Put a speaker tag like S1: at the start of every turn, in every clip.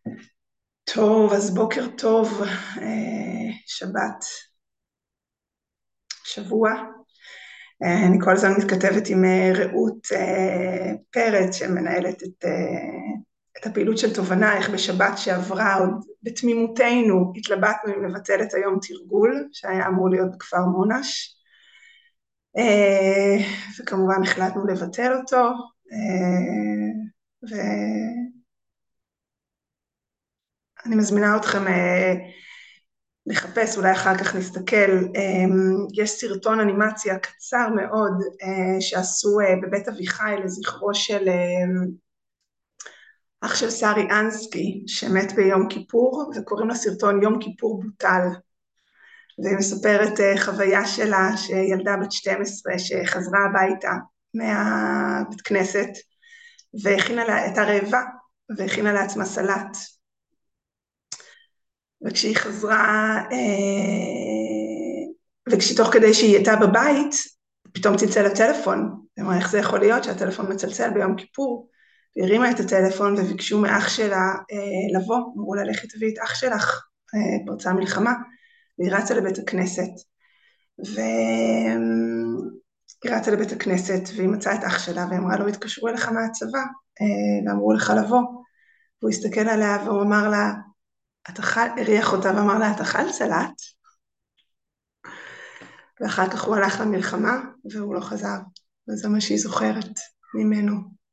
S1: טוב, אז בוקר טוב, שבת, שבוע. אני כל הזמן מתכתבת עם רעות פרץ, שמנהלת את הפעילות של תובנה, בשבת שעברה, עוד בתמימותנו, התלבטנו אם לבטל את היום תרגול, שהיה אמור להיות בכפר מונש, וכמובן החלטנו לבטל אותו, ואני מזמינה אתכם לחפש, אולי אחר כך נסתכל, יש סרטון אנימציה קצר מאוד שעשו בבית אביחי לזכרו של אח של שרי אנסקי שמת ביום כיפור, וקוראים לסרטון יום כיפור בוטל, והיא מספרת חוויה שלה שילדה בת 12 שחזרה הביתה מהבית כנסת והכינה לה, הייתה רעבה והכינה לעצמה סלט, וכשהיא חזרה, וכשתוך כדי שהיא הייתה בבית, פתאום צלצל הטלפון. היא אמרה, איך זה יכול להיות שהטלפון מצלצל ביום כיפור? היא הרימה את הטלפון וביקשו מאח שלה לבוא, אמרו לה, לכי תביאי את אח שלך, פרצה מלחמה, והיא רצה לבית הכנסת, והיא רצה לבית הכנסת, והיא מצאה את אח שלה, ואמרה לו, התקשרו אליך מהצבא, ואמרו לך לבוא, והוא הסתכל עליה, והוא אמר לה, הריח אותה ואמר לה, את אכל סלט? ואחר כך הוא הלך למלחמה, והוא לא חזר, וזה מה שהיא זוכרת ממנו.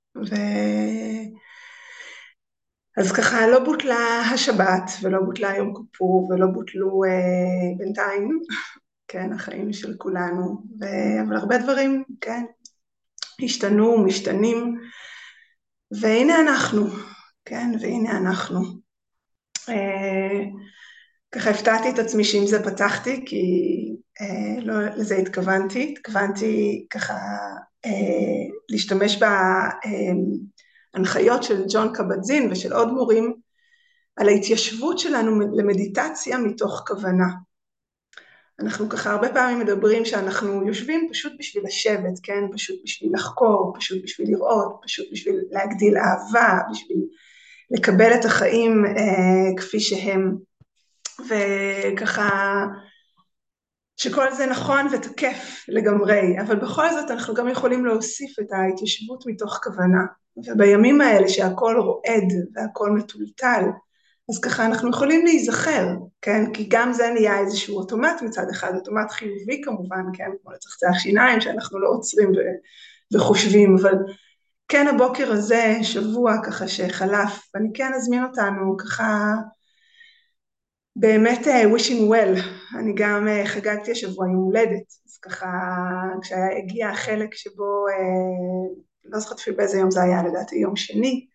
S1: אז ככה לא בוטלה השבת, ולא בוטלה יום כיפור, ולא בוטלו בינתיים, כן, החיים של כולנו, אבל הרבה דברים, כן, השתנו, משתנים, והנה אנחנו, כן, והנה אנחנו. ככה הפתעתי את עצמי שעם זה פתחתי, כי לא לזה התכוונתי ככה להשתמש בהנחיות של ג'ון קבט-זין ושל עוד מורים, על ההתיישבות שלנו למדיטציה מתוך כוונה. אנחנו ככה הרבה פעמים מדברים שאנחנו יושבים פשוט בשביל לשבת, כן? פשוט בשביל לחקור, פשוט בשביל לראות, פשוט בשביל להגדיל אהבה, בשביל לקבל את החיים כפי שהם. וככה, שכל זה נכון ותקף לגמרי, אבל בכל זאת אנחנו גם יכולים להוסיף את ההתיישבות מתוך כוונה, ובימים האלה שהכל רועד והכל מטולטל, אז ככה אנחנו יכולים להיזכר, כן? כי גם זה נהיה איזשהו אוטומט מצד אחד, אוטומט חיובי כמובן, כן? כמו לצחצח שיניים שאנחנו לא עוצרים וחושבים, אבל כן הבוקר הזה, שבוע ככה שחלף, ואני כן אזמין אותנו ככה, באמת wishing well, אני גם חגגתי השבוע יום הולדת, אז ככה כשהגיע החלק שבו, לא זוכרת אפילו באיזה יום זה היה, לדעתי יום שני,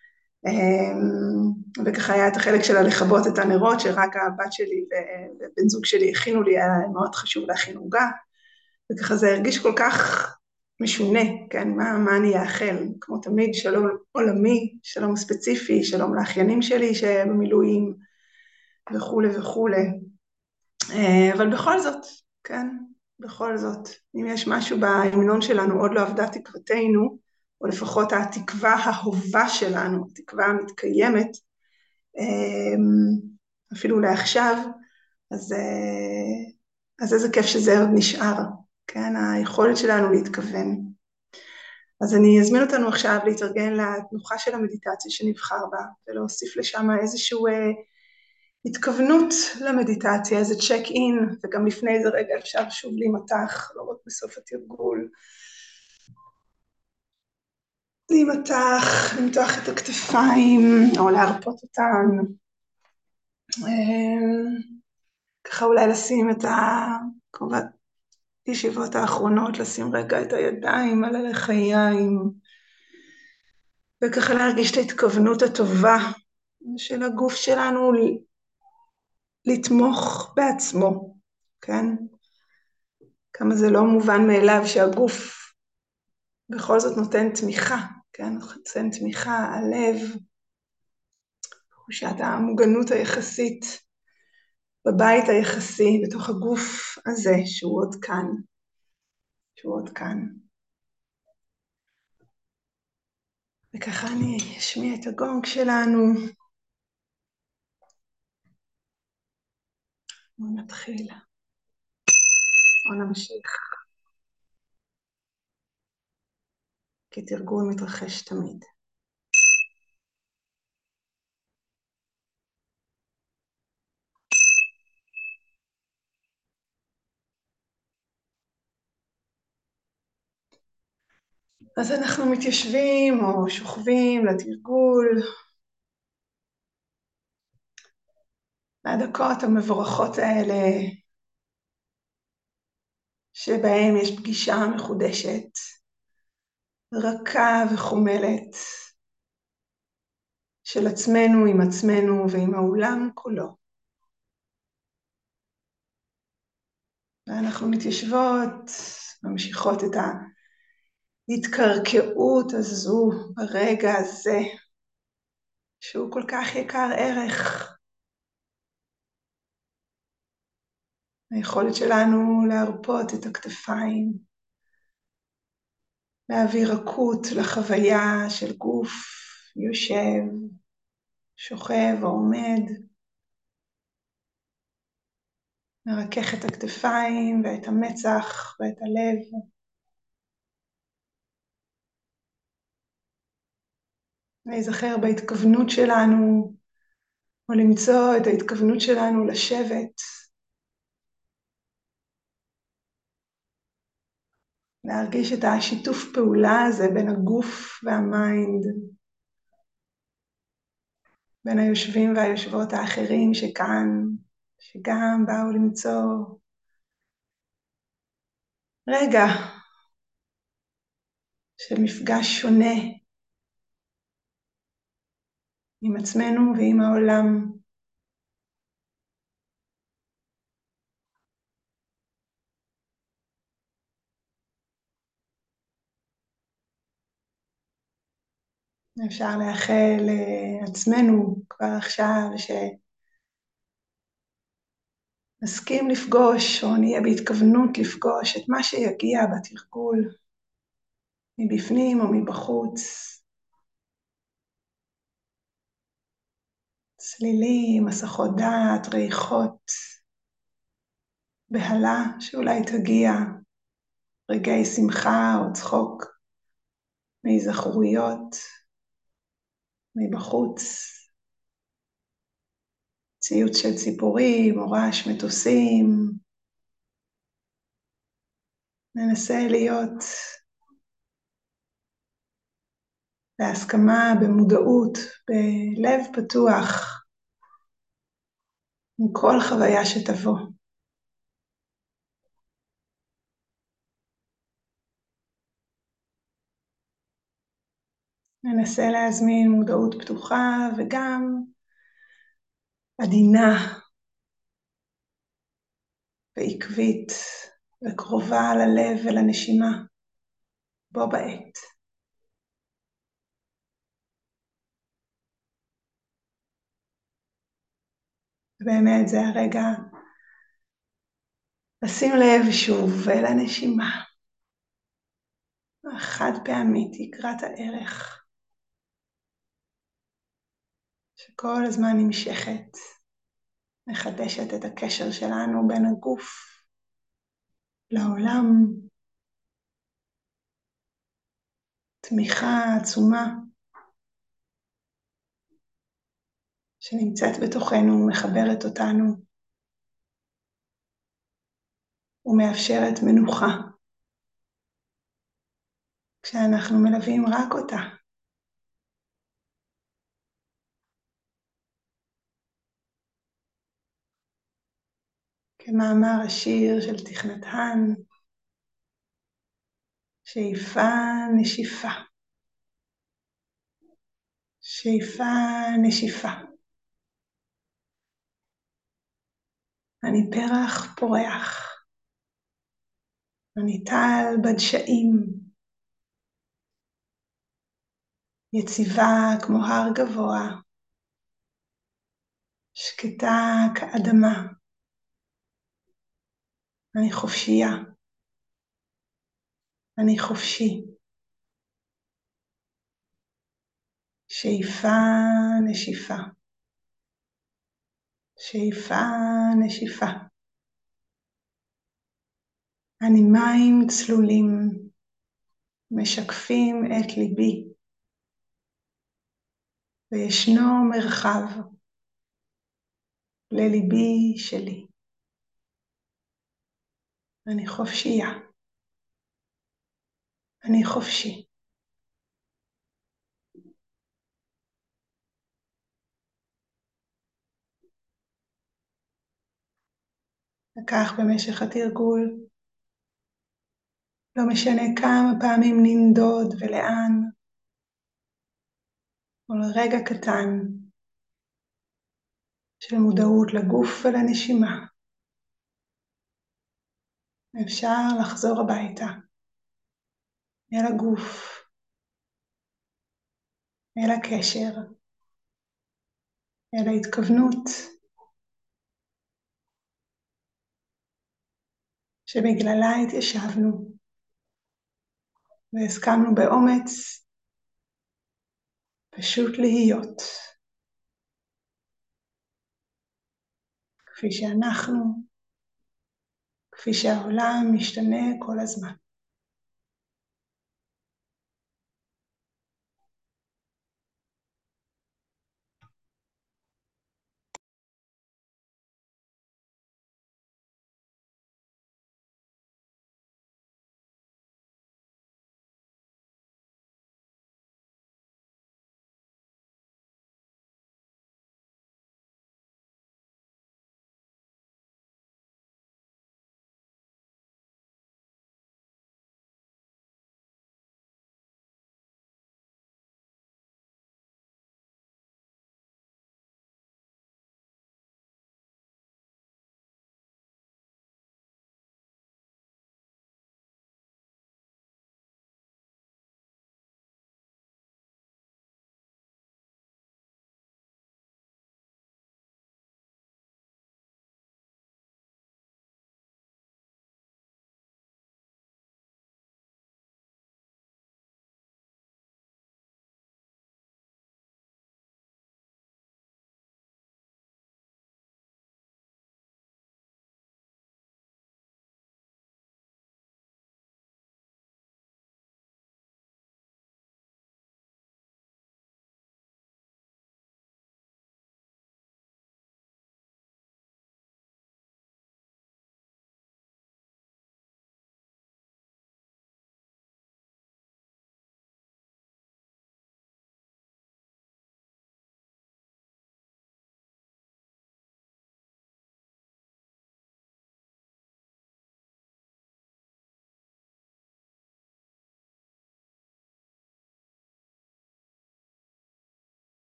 S1: וככה היה את החלק שלה לכבות את הנרות, שרק הבת שלי ובן זוג שלי הכינו לי, היה מאוד חשוב להכין עוגה, וככה זה הרגיש כל כך משונה, כן, מה אני אאחל, כמו תמיד, שלום עולמי, שלום ספציפי, שלום לאחיינים שלי שבמילואים, וכו' וכו'. אבל בכל זאת, כן, בכל זאת, אם יש משהו בהמנון שלנו, עוד לא אבדה תקוותנו, או לפחות התקווה ההובה שלנו, התקווה המתקיימת, אפילו לעכשיו, אז איזה כיף שזה עוד נשאר, כן, היכולת שלנו להתכוון. אז אני אזמין אותנו עכשיו להתארגן לתנוחה של המדיטציה שנבחר בה, ולהוסיף לשם איזשהו התכוונות למדיטציה, איזה צ'ק אין, וגם לפני זה רגע אפשר שוב להימתח, לא רק בסוף התרגול. למתוח את הכתפיים, או להרפות אותן. ככה אולי לשים את כמובן, ישיבות האחרונות, לשים רגע את הידיים על הלחיים, וככה להרגיש את ההתכוונות הטובה של הגוף שלנו לתמוך בעצמו, כן? כמה זה לא מובן מאליו שהגוף בכל זאת נותן תמיכה, כן? נותן תמיכה, הלב, תחושת המוגנות היחסית, בבית היחסי, בתוך הגוף הזה שהוא עוד כאן, שהוא עוד כאן. וככה אני אשמיע את הגונג שלנו. נתחיל. או נמשיך. כי תרגול מתרחש תמיד. אז אנחנו מתיישבים או שוכבים לתרגול. הדקות המבורכות האלה, שבהם יש פגישה מחודשת, רכה וחומלת, של עצמנו עם עצמנו ועם העולם כולו. ואנחנו מתיישבות, ממשיכות את ההתקרקעות הזו ברגע הזה, שהוא כל כך יקר ערך. היכולת שלנו להרפות את הכתפיים, להעביר רכות לחוויה של גוף יושב, שוכב או עומד, מרכך את הכתפיים ואת המצח ואת הלב. להיזכר בהתכוונות שלנו, או למצוא את ההתכוונות שלנו לשבת. להרגיש את השיתוף פעולה הזה בין הגוף והמיינד, בין היושבים והיושבות האחרים שכאן, שגם באו למצוא רגע של מפגש שונה עם עצמנו ועם העולם. אפשר לאחל לעצמנו כבר עכשיו שנסכים לפגוש או נהיה בהתכוונות לפגוש את מה שיגיע בתרגול, מבפנים או מבחוץ. צלילים, מסכות דעת, ריחות, בהלה שאולי תגיע, רגעי שמחה או צחוק, מהיזכרויות, מבחוץ, ציוץ של ציפורים או רעש מטוסים. ננסה להיות בהסכמה, במודעות, בלב פתוח, עם כל חוויה שתבוא. ננסה להזמין מודעות פתוחה וגם עדינה ועקבית וקרובה ללב ולנשימה בו בעת. באמת זה הרגע לשים לב שוב לנשימה החד פעמית, יקרת הערך, שכל הזמן נמשכת, מחדשת את הקשר שלנו בין הגוף לעולם. תמיכה עצומה שנמצאת בתוכנו, מחברת אותנו ומאפשרת מנוחה כשאנחנו מלווים רק אותה. כמאמר השיר של תיך נתן, שאיפה נשיפה, שאיפה נשיפה. אני פרח פורח, אני טל בדשאים, יציבה כמו הר גבוה, שקטה כאדמה. אני חופשייה, אני חופשי. שאיפה נשיפה, שאיפה נשיפה. אני מים צלולים משקפים את ליבי, וישנו מרחב לליבי שלי. אני חופשייה. אני חופשי. וכך במשך התרגול, לא משנה כמה פעמים ננדוד ולאן, או לרגע קטן של מודעות לגוף ולנשימה, אפשר לחזור הביתה, אל הגוף, אל הקשר, אל ההתכוונות שבגללה התיישבנו והסכמנו באומץ פשוט להיות כפי שאנחנו, כפי שהעולם משתנה כל הזמן.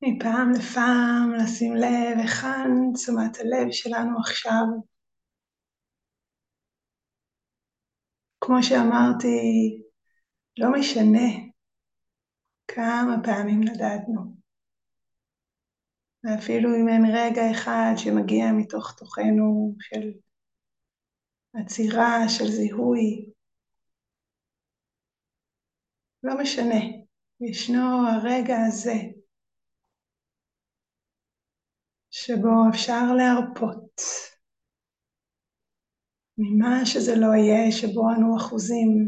S1: מפעם לפעם לשים לב היכן תשומת הלב שלנו עכשיו. כמו שאמרתי, לא משנה כמה פעמים נדדנו. ואפילו אם אין רגע אחד שמגיע מתוך תוכנו של עצירה, של זיהוי, לא משנה. ישנו הרגע הזה שבו אפשר להרפות ממה שזה לא יהיה, שבו אנו אחוזים.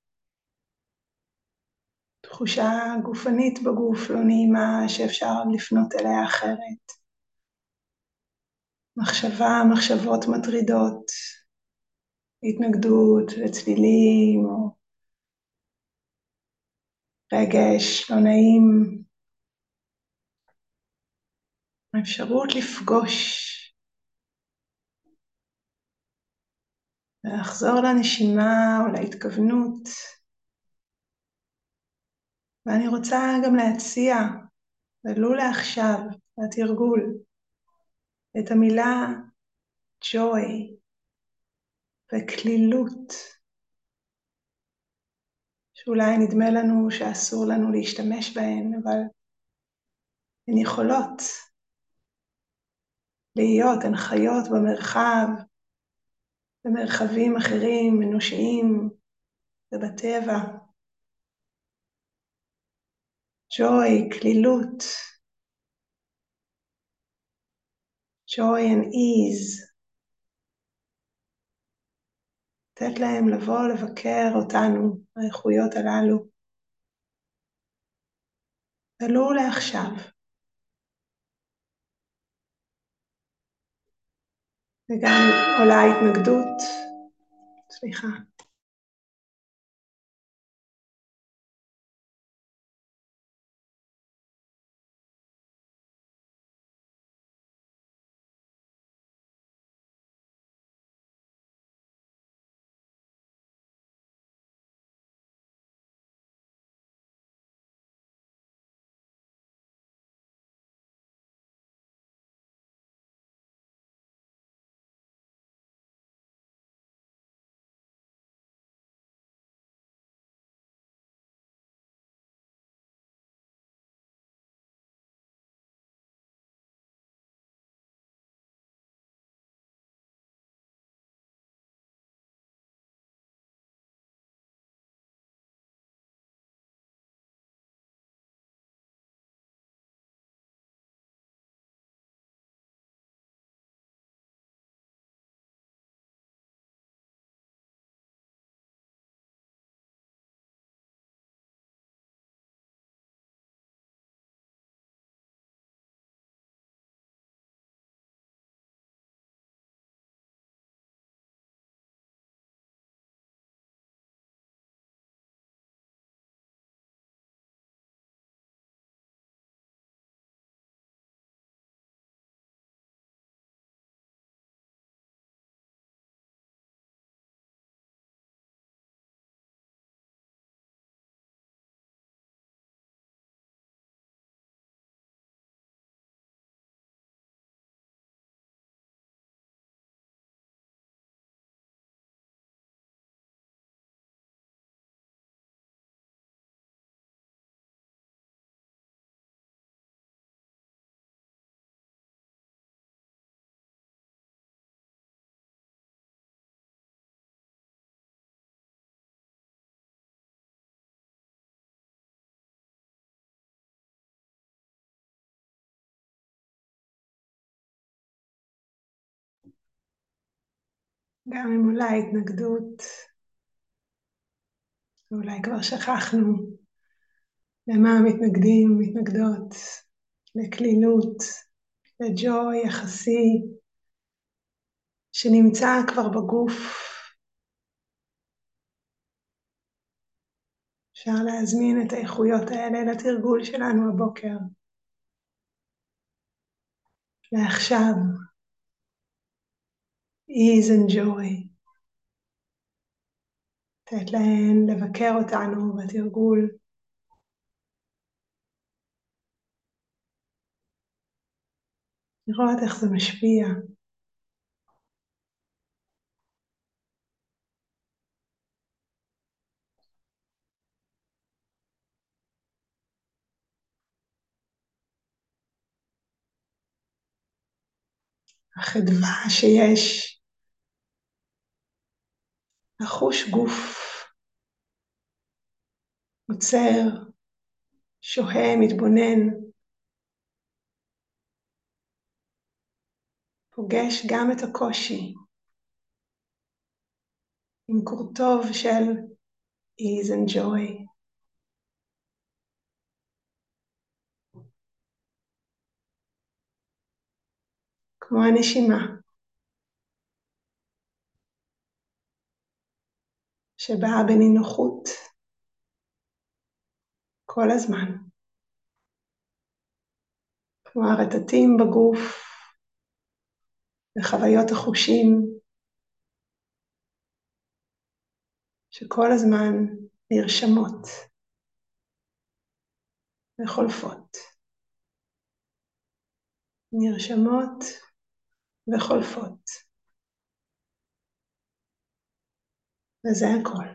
S1: תחושה גופנית בגוף לא נעימה שאפשר לפנות אליה אחרת. מחשבות מטרידות, התנגדות לצלילים או רגש לא נעים. האפשרות לפגוש ולחזור לנשימה או להתכוונות. ואני רוצה גם להציע, ולו לעכשיו, לתרגול, את המילה joy וכלילות, שאולי נדמה לנו שאסור לנו להשתמש בהן, אבל הן יכולות להיות, הן חיות במרחב, במרחבים אחרים, אנושיים ובטבע. joy, כלילות, joy and ease. לתת להם לבוא לבקר אותנו, האיכויות הללו. ולו לעכשיו. וגם עולה התנגדות, סליחה. גם אם אולי התנגדות, אולי כבר שכחנו למה מתנגדים, מתנגדות, לכלילות, לג'וי יחסי, שנמצא כבר בגוף. אפשר להזמין את האיכויות האלה לתרגול שלנו הבוקר. לעכשיו, ease and joy. לתת להן לבקר אותנו בתרגול. לראות איך זה משפיע. החדווה שיש, לחוש גוף, עוצר, שוהה, מתבונן, פוגש גם את הקושי, עם קורטוב של ease and joy. כמו הנשימה, שבאה בנינוחות כל הזמן. כמו הרטטים בגוף, וחוויות החושים, שכל הזמן נרשמות וחולפות. נרשמות וחולפות. וזה הכל.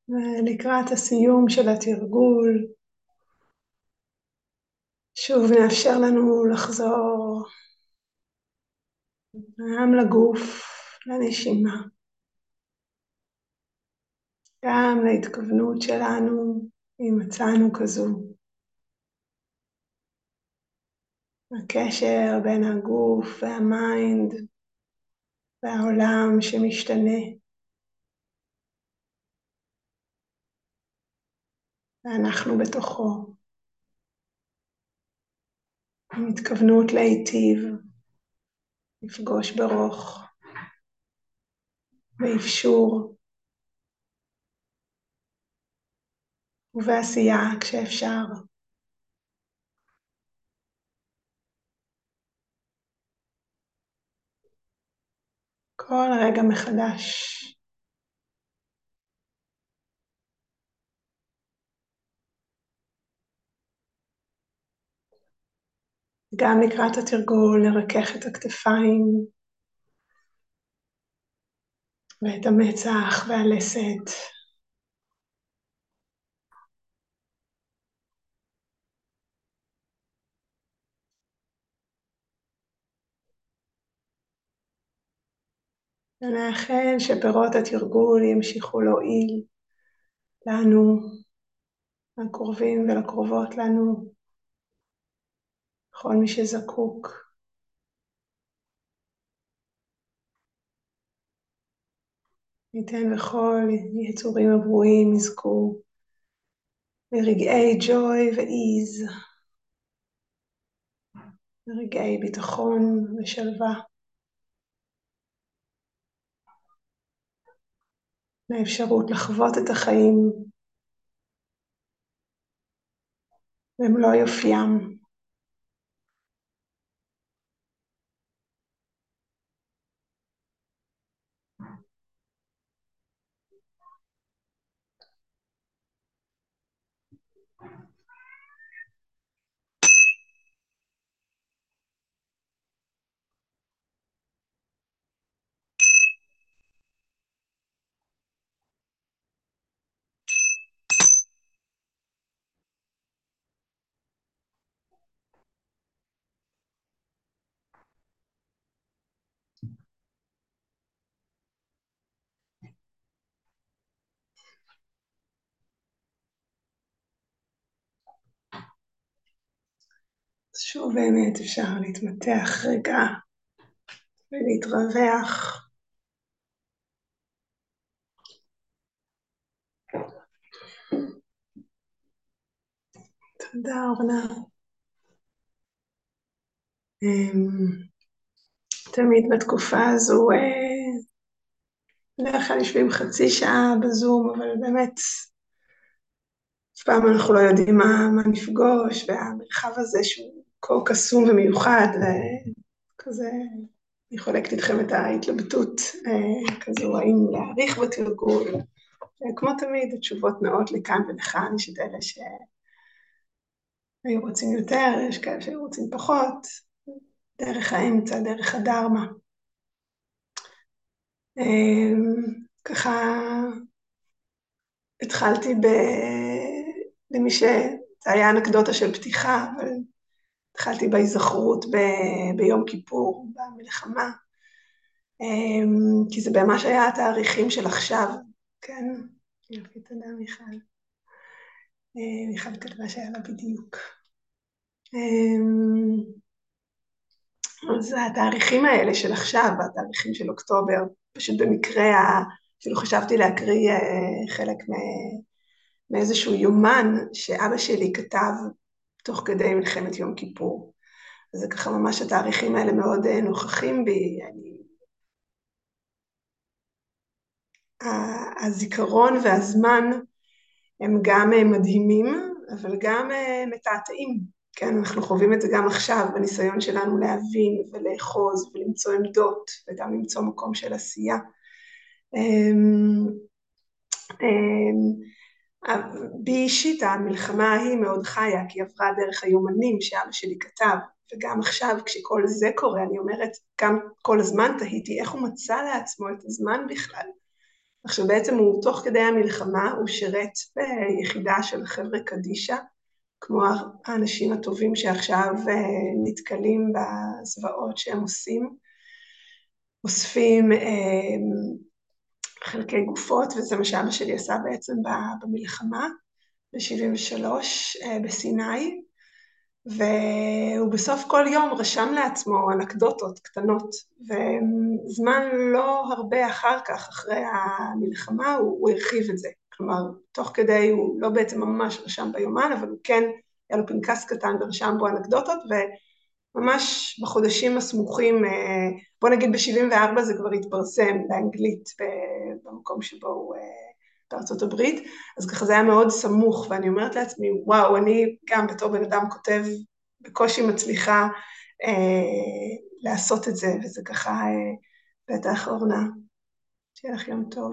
S1: ולקראת הסיום של התרגול, שוב נאפשר לנו לחזור גם לגוף, לנשימה, גם להתכוונות שלנו, אם מצאנו כזו. הקשר בין הגוף והמיינד והעולם שמשתנה. ואנחנו בתוכו. עם התכוונות להיטיב, לפגוש ברוך, באפשור ובעשייה כשאפשר. כל רגע מחדש. גם לקראת התרגול נרכך את הכתפיים ואת המצח והלסת. ונאחל שפירות התרגול ימשיכו להועיל לנו, לקרובים ולקרובות לנו, כל מי שזקוק. ניתן וכל יצורים הברואים יזכו לרגעי ג'וי ואיז, לרגעי ביטחון ושלווה, לאפשרות לחוות את החיים במלוא יופיים. שוב באמת אפשר להתמתח רגע ולהתרווח. תודה אורנה. תמיד בתקופה הזו, בדרך כלל יושבים חצי שעה בזום, אבל באמת, אף פעם אנחנו לא יודעים מה נפגוש, והמרחב הזה שהוא כה קסום ומיוחד, כזה, אני חולקת איתכם את ההתלבטות כזו, האם להאריך בתרגול. כמו תמיד, התשובות נעות לכאן ולכאן, יש את אלה שהיו רוצים יותר, יש כאלה שהיו רוצים פחות, דרך האמצע, דרך הדרמה. ככה התחלתי למי זה היה אנקדוטה של פתיחה, אבל התחלתי בהיזכרות ביום כיפור, במלחמה, כי זה ממש היה התאריכים של עכשיו, כן? יופי, תודה מיכל. מיכל כתבה שהיה לה בדיוק. אז התאריכים האלה של עכשיו, התאריכים של אוקטובר, פשוט במקרה, אפילו חשבתי להקריא חלק מאיזשהו יומן שאבא שלי כתב תוך כדי מלחמת יום כיפור. אז זה ככה ממש התאריכים האלה מאוד נוכחים בי. הזיכרון והזמן הם גם מדהימים, אבל גם מתעתעים. כן, אנחנו חווים את זה גם עכשיו בניסיון שלנו להבין ולאחוז ולמצוא עמדות וגם למצוא מקום של עשייה. בי אישית המלחמה היא מאוד חיה, כי היא עברה דרך היומנים שאבא שלי כתב, וגם עכשיו כשכל זה קורה, אני אומרת, גם כל הזמן תהיתי איך הוא מצא לעצמו את הזמן בכלל, עכשיו בעצם הוא תוך כדי המלחמה, הוא שירת ביחידה של חבר'ה קדישה, כמו האנשים הטובים שעכשיו נתקלים בזוועות שהם עושים, אוספים חלקי גופות, וזה מה שאבא שלי עשה בעצם במלחמה, ב-73 בסיני, והוא בסוף כל יום רשם לעצמו אנקדוטות קטנות, וזמן לא הרבה אחר כך, אחרי המלחמה, הוא הרחיב את זה. כלומר, תוך כדי הוא לא בעצם ממש רשם ביומן, אבל הוא כן, היה לו פנקס קטן ורשם בו אנקדוטות, וממש בחודשים הסמוכים, בוא נגיד ב-74 זה כבר התפרסם באנגלית, במקום שבו הוא בארצות הברית, אז ככה זה היה מאוד סמוך, ואני אומרת לעצמי, וואו, אני גם בתור בן אדם כותב, בקושי מצליחה לעשות את זה, וזה ככה בטח אורנה, שיהיה לך יום טוב.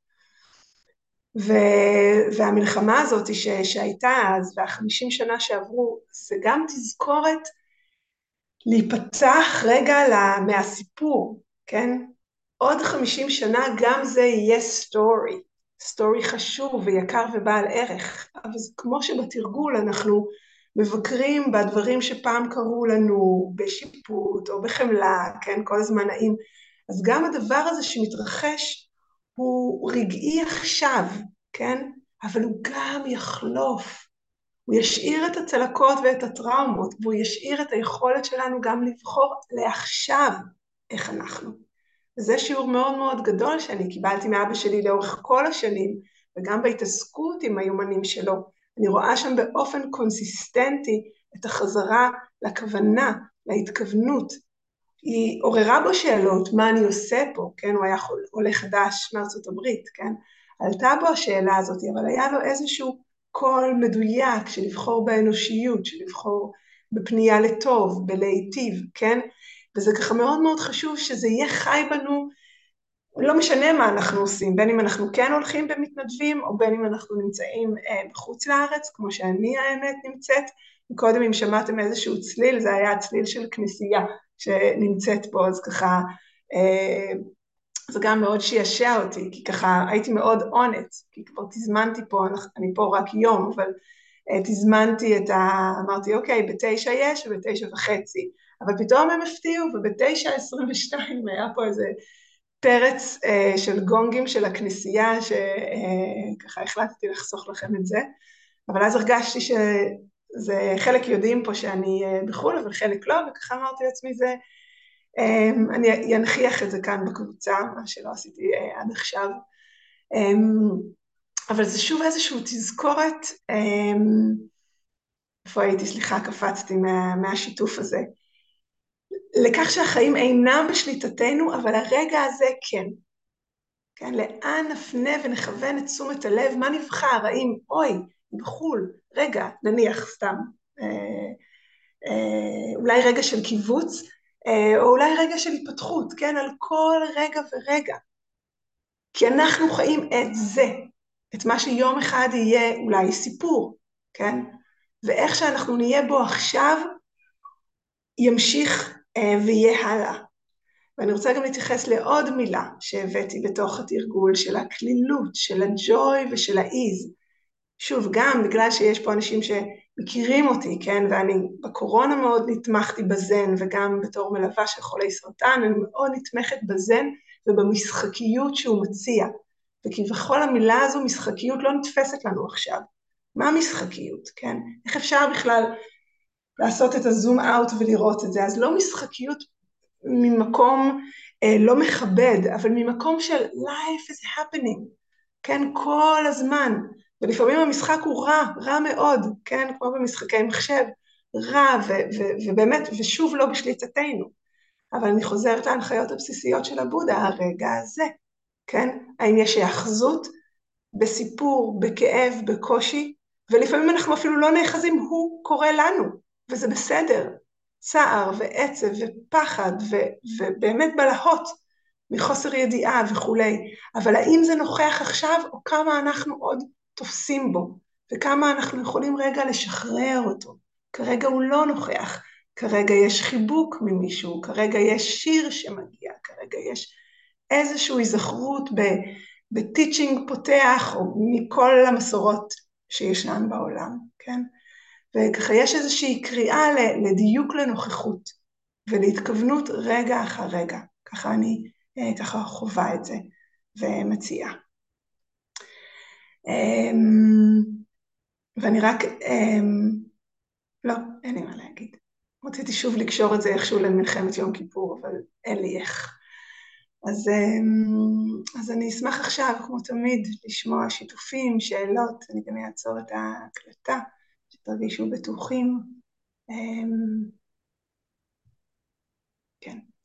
S1: והמלחמה הזאת שהייתה אז, וה50 שנה שעברו, זה גם תזכורת להיפתח רגע מהסיפור, כן? עוד 50 שנה גם זה יהיה סטורי חשוב ויקר ובעל ערך, אבל זה כמו שבתרגול אנחנו מבקרים בדברים שפעם קרו לנו בשיפוט או בחמלה, כן? כל הזמן נעים, אז גם הדבר הזה שמתרחש הוא רגעי עכשיו, כן? אבל הוא גם יחלוף, הוא ישאיר את הצלקות ואת הטראומות, והוא ישאיר את היכולת שלנו גם לבחור לעכשיו איך אנחנו. וזה שיעור מאוד מאוד גדול שאני קיבלתי מאבא שלי לאורך כל השנים, וגם בהתעסקות עם היומנים שלו. אני רואה שם באופן קונסיסטנטי את החזרה לכוונה, להתכוונות. היא עוררה בו שאלות, מה אני עושה פה, כן? הוא היה עולה חדש מארצות הברית, כן? עלתה בו השאלה הזאת, אבל היה לו איזשהו קול מדויק של לבחור באנושיות, של לבחור בפנייה לטוב, בלהיטיב, כן? וזה ככה מאוד מאוד חשוב שזה יהיה חי בנו, לא משנה מה אנחנו עושים, בין אם אנחנו כן הולכים במתנדבים, או בין אם אנחנו נמצאים בחוץ לארץ, כמו שאני האמת נמצאת. קודם אם שמעתם איזשהו צליל, זה היה הצליל של כנסייה שנמצאת פה, אז ככה, זה גם מאוד שישע אותי, כי ככה הייתי מאוד עונת, כי כבר תזמנתי פה, אני פה רק יום, אבל תזמנתי אמרתי אוקיי, ב9 יש וב9:30, אבל פתאום הם הפתיעו, וב9:22 היה פה איזה פרץ של גונגים של הכנסייה, שככה החלטתי לחסוך לכם את זה, אבל אז הרגשתי שזה חלק יודעים פה שאני בחול, אבל חלק לא, וככה אמרתי לעצמי זה, אני אנכיח את זה כאן בקבוצה, מה שלא עשיתי עד עכשיו, אבל זה שוב איזשהו תזכורת, איפה הייתי, סליחה, קפצתי מהשיתוף הזה, לכך שהחיים אינם בשליטתנו, אבל הרגע הזה כן. כן, לאן נפנה ונכוון את תשומת הלב, מה נבחר, האם, אוי, בחול, רגע, נניח סתם, אולי רגע של קיבוץ, או אולי רגע של התפתחות, כן, על כל רגע ורגע. כי אנחנו חיים את זה, את מה שיום אחד יהיה אולי סיפור, כן? ואיך שאנחנו נהיה בו עכשיו, ימשיך ויהיה הלאה. ואני רוצה גם להתייחס לעוד מילה שהבאתי בתוך התרגול של הכלילות, של הג'וי ושל האיז. שוב, גם בגלל שיש פה אנשים שמכירים אותי, כן, ואני בקורונה מאוד נתמכתי בזן, וגם בתור מלווה של חולי סרטן, אני מאוד נתמכת בזן ובמשחקיות שהוא מציע. וכביכול המילה הזו, משחקיות, לא נתפסת לנו עכשיו. מה משחקיות, כן? איך אפשר בכלל לעשות את הזום אאוט ולראות את זה? אז לא משחקיות ממקום לא מכבד, אבל ממקום של life is happening, כן, כל הזמן, ולפעמים המשחק הוא רע מאוד, כן, כמו במשחקי מחשב, רע ובאמת, ושוב לא בשליטתנו, אבל אני חוזרת להנחיות הבסיסיות של הבודה, הרגע הזה, כן, האם יש היאחזות בסיפור, בכאב, בקושי, ולפעמים אנחנו אפילו לא נאחזים, הוא קורא לנו, וזה בסדר, צער ועצב ופחד ובאמת בלהות מחוסר ידיעה וכולי, אבל האם זה נוכח עכשיו או כמה אנחנו עוד תופסים בו, וכמה אנחנו יכולים רגע לשחרר אותו, כרגע הוא לא נוכח, כרגע יש חיבוק ממישהו, כרגע יש שיר שמגיע, כרגע יש איזושהי היזכרות בטיצ'ינג פותח, או מכל המסורות שישנן בעולם, כן? וככה יש איזושהי קריאה לדיוק לנוכחות, ולהתכוונות רגע אחר רגע. ככה אני ככה חובה את זה, ומציעה. ואני רק, לא, אין לי מה להגיד. רציתי שוב לקשור את זה איכשהו למלחמת יום כיפור, אבל אין לי איך. אז אני אשמח עכשיו, כמו תמיד, לשמוע שיתופים, שאלות, אני גם אעצור את ההקלטה, שתרגישו בטוחים. כן.